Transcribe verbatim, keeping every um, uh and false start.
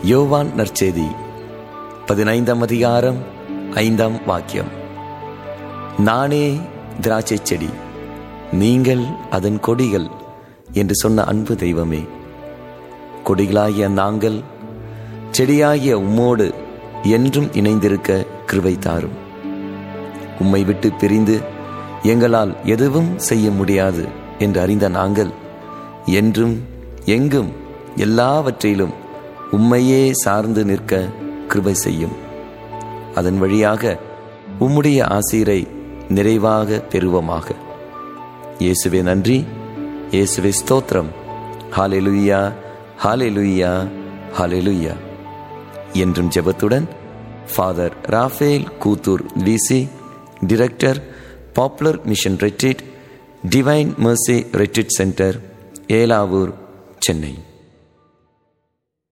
யோவான் நற்செய்தி பதினைந்தாம் அதிகாரம் ஐந்தாம் வாக்கியம். நானே திராட்சை செடி, நீங்கள் அதன் கொடிகள் என்று சொன்ன அன்பு தெய்வமே, கொடிகளாகிய நாங்கள் செடியாகிய உம்மோடு என்றும் இணைந்திருக்க கிருபை தாரும். உம்மை விட்டு பிரிந்து எங்களால் எதுவும் செய்ய முடியாது என்று அறிந்த நாங்கள் என்றும் எங்கும் எல்லாவற்றிலும் உம்மையே சார்ந்து நிற்க கிருபை செய்யும். அதன் வழியாக உம்முடைய ஆசீரை நிறைவாக பெறுவோமாக. இயேசுவே நன்றி, இயேசுவே ஸ்தோத்திரம். ஹல்லேலூயா, ஹல்லேலூயா, ஹல்லேலூயா. என்றும் ஜெபத்துடன் father Raphael Koothur V C, director, popular mission retreat, divine mercy retreat centre, Elavoor, Chennai.